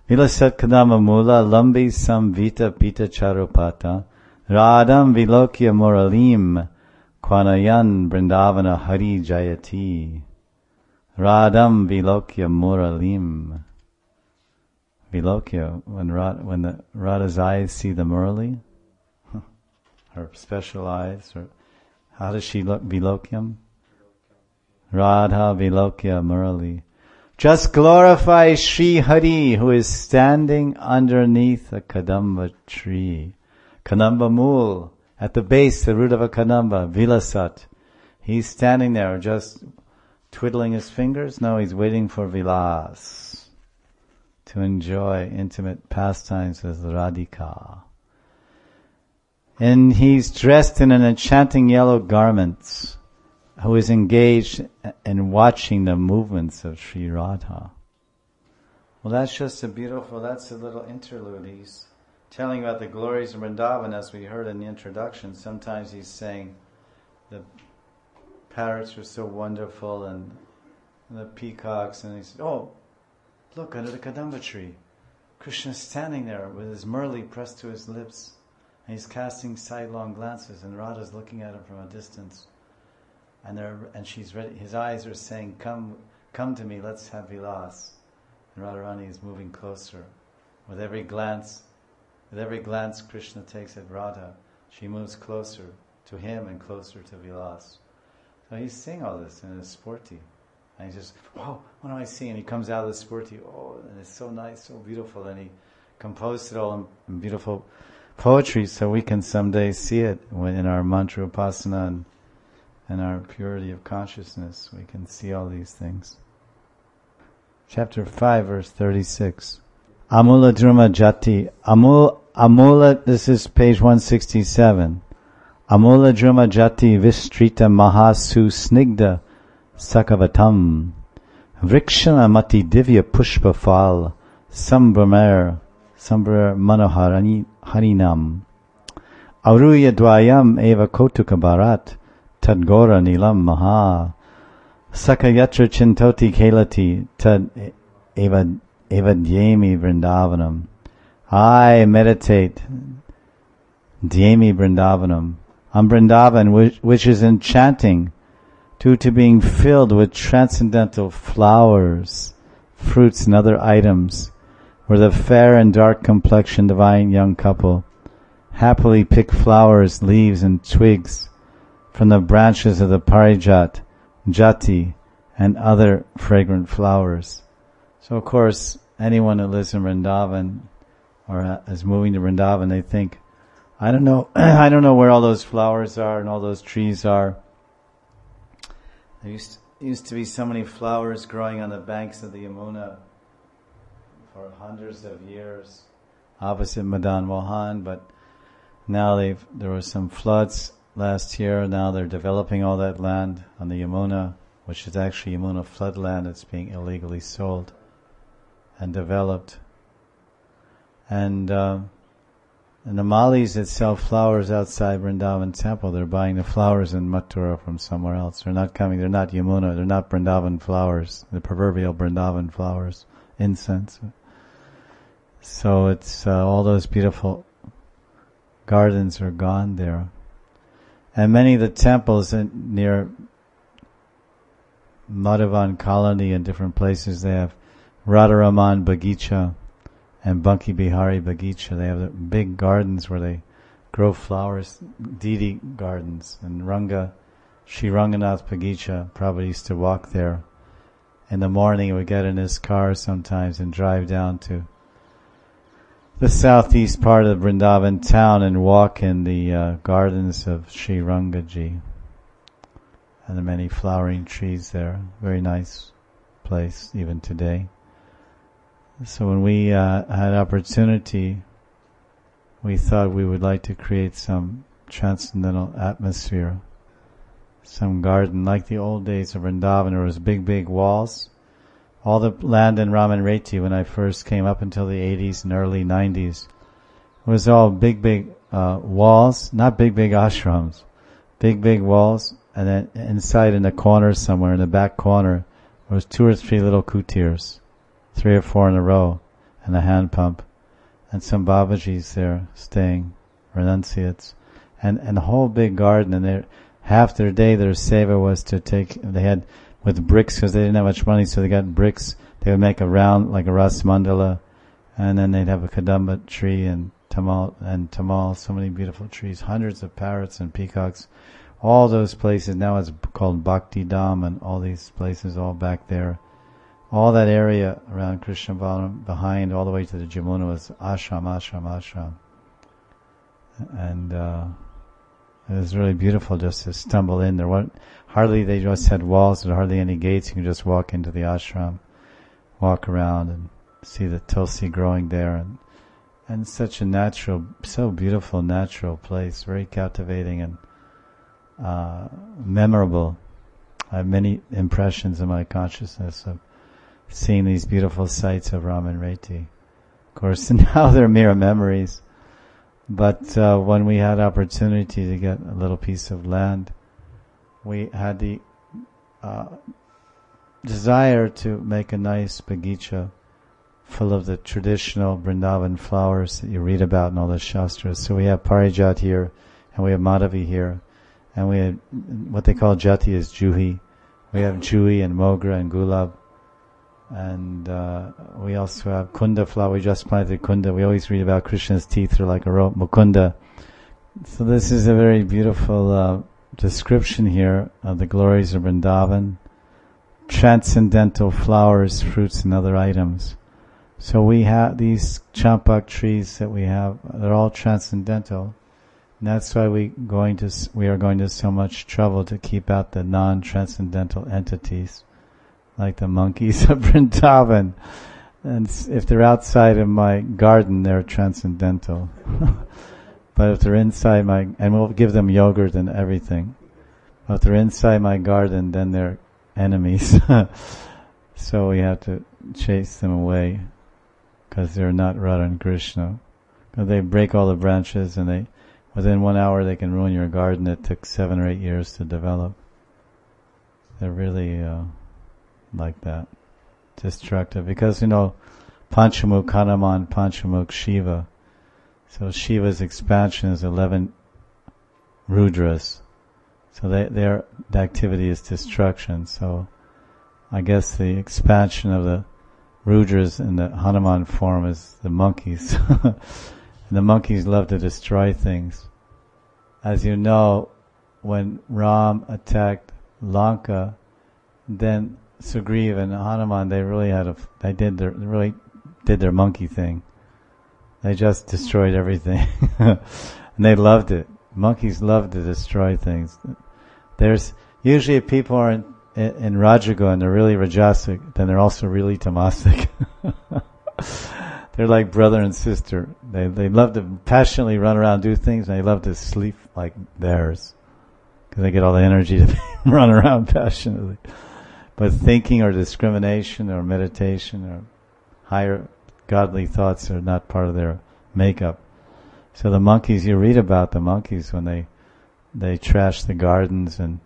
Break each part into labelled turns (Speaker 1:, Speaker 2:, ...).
Speaker 1: Vilasat Kadamba Mula Lambi Samvita Pita Charupata Radham Vilokya Muralim Kwanayan Vrindavana Hari Jayati. Radham Vilokya Muralim. Vilokya, when the Radha's eyes see the Murali, her special eyes, how does she look? Vilokyam? Radha Vilokya Murali. Just glorify Sri Hari, who is standing underneath a Kadamba tree. Kadamba Mool, at the base, the root of a Kadamba, Vilasat. He's standing there just twiddling his fingers. No, he's waiting for Vilas, to enjoy intimate pastimes with Radhika. And he's dressed in an enchanting yellow garment, who is engaged in watching the movements of Sri Radha. Well, that's just that's a little interlude. He's telling about the glories of Vrindavan, as we heard in the introduction. Sometimes he's saying the parrots were so wonderful and the peacocks, and he said, oh, look, under the Kadamba tree, Krishna's standing there with his murli pressed to his lips, and he's casting sidelong glances, and Radha's looking at him from a distance. And she's ready. His eyes are saying, "Come to me. Let's have vilas." And Radharani is moving closer. With every glance Krishna takes at Radha, she moves closer to him and closer to vilas. So he's seeing all this in his spurti, and he's just, "Whoa, what am I seeing?" And he comes out of the spurti. Oh, and it's so nice, so beautiful, and he composed it all in beautiful poetry, so we can someday see it in our mantra upasana and our purity of consciousness. We can see all these things. Chapter 5, verse 36. Amula Druma Jati. Amula, this is page 167. Amula Druma Jati Vistrita Mahasu Snigda Sakavatam. Vrikshana Mati Divya Pushpa Fal Sambramar Manoharani Harinam. Auruya Dwayam Eva Kotuka Bharat Tadgora Nilam Maha Sakayatra Chintoti Kelati Tad Evadyemi Vrindavanam. I meditate Dhyemi Vrindavanam on Vrindavan, which is enchanting due to being filled with transcendental flowers, fruits and other items, where the fair and dark complexioned divine young couple happily pick flowers, leaves and twigs from the branches of the parijat, jati, and other fragrant flowers. So of course, anyone who lives in Vrindavan or is moving to Vrindavan, they think, I don't know where all those flowers are and all those trees are. There used to be so many flowers growing on the banks of the Yamuna for hundreds of years, opposite Madan Mohan, but now there were some floods last year. Now they're developing all that land on the Yamuna, which is actually Yamuna floodland that's being illegally sold and developed. And the Malis that sell flowers outside Vrindavan temple, they're buying the flowers in Mathura from somewhere else. They're not Yamuna, they're not Vrindavan flowers, the proverbial Vrindavan flowers, incense. So it's all those beautiful gardens are gone there. And many of the temples near Madhavan colony and different places, they have Radharaman Bagicha and Banki Bihari Bagicha. They have the big gardens where they grow flowers, Didi gardens. And Sri Ranganath Bagicha probably used to walk there. In the morning he would get in his car sometimes and drive down to the southeast part of Vrindavan town and walk in the gardens of Sri Rangaji. And the many flowering trees there. Very nice place even today. So when we had opportunity, we thought we would like to create some transcendental atmosphere, some garden like the old days of Vrindavan. There was big walls. All the land in Raman Reti, when I first came up until the 80s and early 90s, it was all big walls, not big ashrams, big walls, and then inside in the corner somewhere, in the back corner, there was 2 or 3 little kutirs, 3 or 4 in a row, and a hand pump, and some Babajis there staying, renunciates, and a whole big garden. And half their day, their seva was to they had with bricks, because they didn't have much money, so they got bricks. They would make a round, like a Ras Mandala, and then they'd have a kadamba tree and tamal, so many beautiful trees, hundreds of parrots and peacocks. All those places, now it's called Bhakti Dham, and all these places all back there. All that area around Krishna Balaram, behind, all the way to the Jamuna, was ashram. And it was really beautiful just to stumble in there. They just had walls, and hardly any gates. You can just walk into the ashram, walk around and see the tulsi growing there, and such a natural, so beautiful natural place, very captivating and memorable. I have many impressions in my consciousness of seeing these beautiful sights of Raman Reti. Of course, now they're mere memories, but when we had opportunity to get a little piece of land, we had the desire to make a nice bagicha full of the traditional Vrindavan flowers that you read about in all the shastras. So we have Parijat here, and we have Madhavi here, and we have what they call Jati is Juhi. We have Juhi and Mogra and Gulab, and we also have Kunda flower. We just planted Kunda. We always read about Krishna's teeth are like a rope, Mukunda. So this is a very beautiful description here of the glories of Vrindavan, transcendental flowers, fruits, and other items. So we have these champak trees that we have, they're all transcendental. And that's why we are going to so much trouble to keep out the non-transcendental entities, like the monkeys of Vrindavan. And if they're outside of my garden, they're transcendental. But if they're inside and we'll give them yogurt and everything. But if they're inside my garden, then they're enemies. So we have to chase them away, because they're not Radha and Krishna. They break all the branches, and within 1 hour they can ruin your garden that took 7 or 8 years to develop. They're really like that, destructive. Because Panchamukh Hanuman, Panchamukh Shiva. So Shiva's expansion is 11 Rudras. So their activity is destruction. So I guess the expansion of the Rudras in the Hanuman form is the monkeys. And the monkeys love to destroy things. As you know, when Ram attacked Lanka, then Sugriva and Hanuman, they really did their monkey thing. They just destroyed everything. And they loved it. Monkeys love to destroy things. Usually if people are in Rajagun, they're really Rajasic, then they're also really Tamasic. They're like brother and sister. They love to passionately run around, do things, and they love to sleep like bears, because they get all the energy to run around passionately. But thinking or discrimination or meditation or higher godly thoughts are not part of their makeup. So the monkeys, you read about the monkeys when they trash the gardens and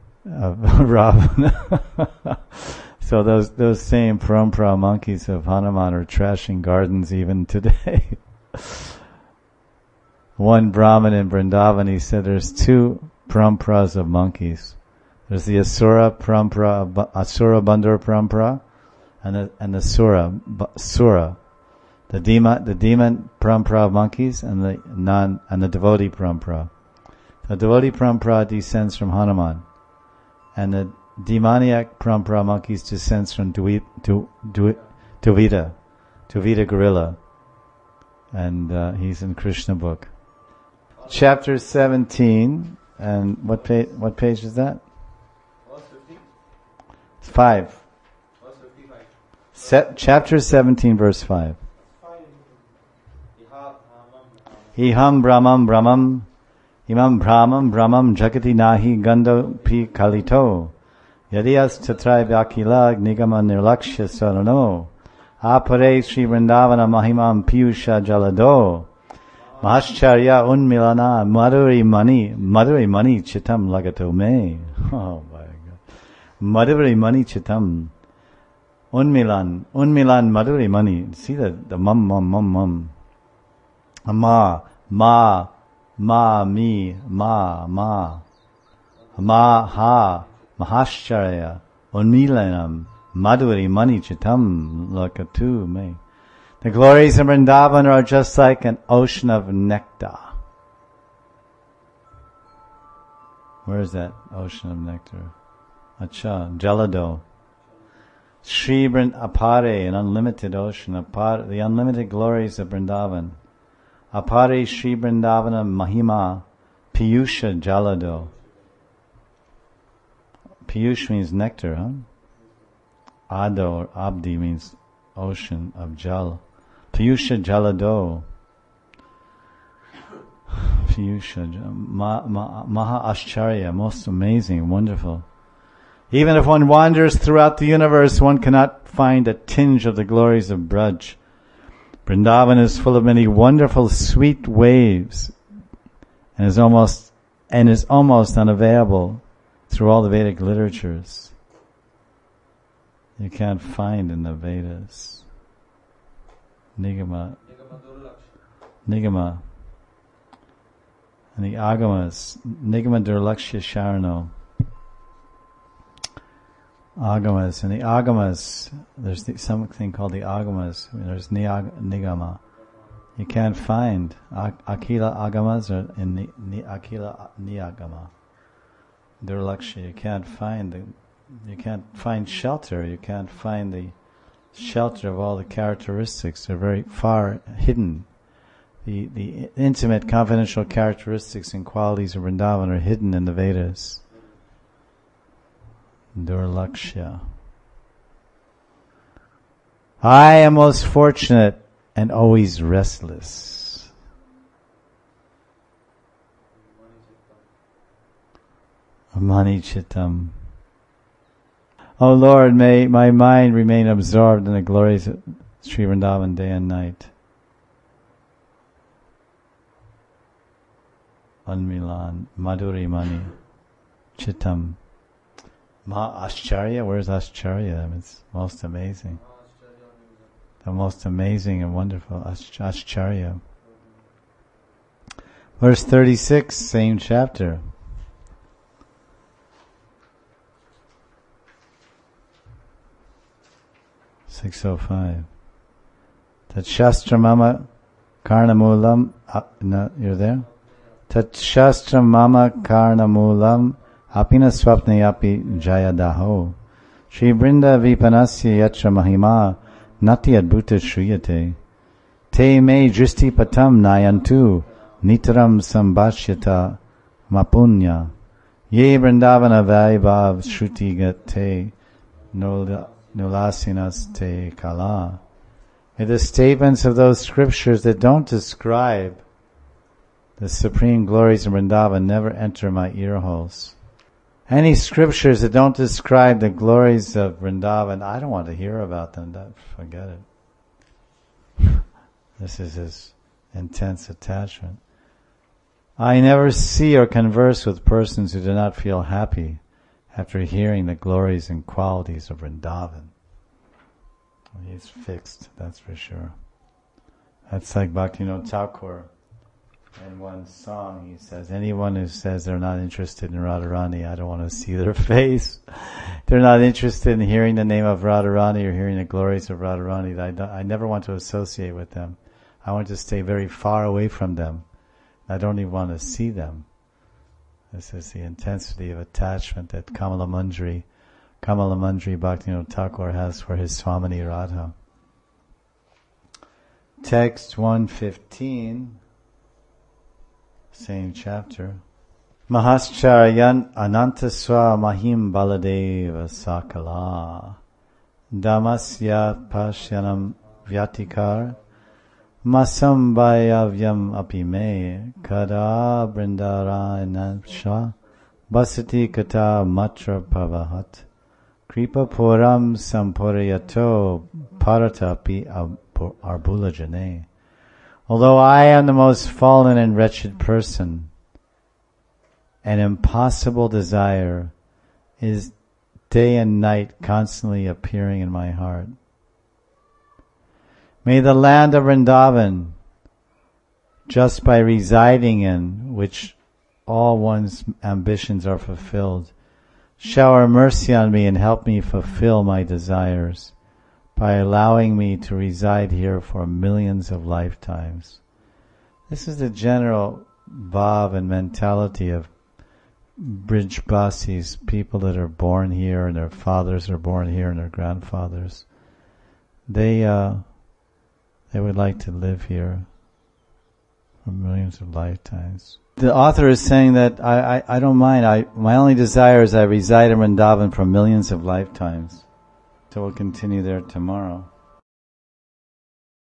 Speaker 1: Ravana. So those same parampara monkeys of Hanuman are trashing gardens even today. One Brahmin in Vrindavan, he said there's 2 paramparas of monkeys. There's the Asura parampara, Asura Bandhur parampara, and the Sura. The demon parampara of monkeys, and the devotee parampara. The devotee parampara descends from Hanuman, and the demoniac parampara monkeys descends from Duvita gorilla, and he's in Krishna book. Chapter 17, and what page is that? 5. Chapter 17, verse 5. Iham Brahmam Imam Brahmam Jagati Nahi Gando Pi Kalito Yadiyas Tatrai Vyakila Nigama Nirlakshya Sarano Apare Sri Vrindavana Mahimam Piyusha Jalado Mahascharya Unmilana Madhuri Mani Chitam Lagato Me. Oh my God. Madhuri Mani Chitam. Unmilan Madhuri Mani. See the mum. Ma, mi, ma. Ha, Mahashcharya. Unmilanam Madhuri Mani Chitam Lakatu me. The glories of Vrindavan are just like an ocean of nectar. Where is that ocean of nectar? Acha, Jalado. Shri Apare, an unlimited ocean, the unlimited glories of Vrindavan. Apare Shri Vrindavana Mahima Piyusha Jalado. Piyush means nectar, huh? Ado or Abdi means ocean of Jal. Piyusha Jalado. Piyusha Maha Ashcharya, most amazing, wonderful. Even if one wanders throughout the universe, one cannot find a tinge of the glories of Braj. Vrindavan is full of many wonderful, sweet waves, and is almost unavailable through all the Vedic literatures. You can't find in the Vedas. Nigama. And the Agamas. Nigama Durlakshya Sharano. Agamas. And the Agamas, there's something called the Agamas. There's Nigama. You can't find Akila Agamas or in the Akila Niyagama. Durlakshya. You can't find shelter. You can't find the shelter of all the characteristics. They're very far hidden. The intimate, confidential characteristics and qualities of Vrindavan are hidden in the Vedas. Durlakshya. I am most fortunate and always restless. Mani Chittam. O Lord, may my mind remain absorbed in the glories of Sri Vrindavan day and night. Unmilan, Madhuri Mani, Chittam. Ascharya, where's Ascharya? It's most amazing. The most amazing and wonderful Ascharya. Verse 36, same chapter. (605) Tat Shastra Mama Karnamulam. No, you're there? Tat Shastra Mama Karnamulam Apina Swapnayapi Jayadaho Shri Brinda Vipanasya Yatra Mahima Nati Adbhuta Shriyate Te Me Dristi Patam Nayantu Nitaram Sambashyata Mapunya Ye Vrindavana Vaibhav Shruti Gate Nulasinas Te Kala. May the statements of those scriptures that don't describe the supreme glories of Vrindavan never enter my ear holes. Any scriptures that don't describe the glories of Vrindavan, I don't want to hear about them. Forget it. This is his intense attachment. I never see or converse with persons who do not feel happy after hearing the glories and qualities of Vrindavan. He's fixed, that's for sure. That's like Bhaktivinoda Thakur. In one song he says, anyone who says they're not interested in Radharani, I don't want to see their face. They're not interested in hearing the name of Radharani or hearing the glories of Radharani. I never want to associate with them. I want to stay very far away from them. I don't even want to see them. This is the intensity of attachment that Kamala Manjari Bhaktivinoda Thakur has for his Swamini Radha. Text 115, same chapter. Mahascharyan Anantaswa Mahim Baladeva Sakala Damasya Pashyanam Vyatikar Masambayavyam apime kada brindarayanasha basati kata matra pavahat kripa puram sampurayato paratapi arbulajane. Although I am the most fallen and wretched person, an impossible desire is day and night constantly appearing in my heart. May the land of Vrindavan, just by residing in which all one's ambitions are fulfilled, shower mercy on me and help me fulfill my desires by allowing me to reside here for millions of lifetimes. This is the general bhav and mentality of Brijbasis, people that are born here and their fathers are born here and their grandfathers. They would like to live here for millions of lifetimes. The author is saying that I don't mind. My only desire is I reside in Vrindavan for millions of lifetimes. So we'll continue there tomorrow.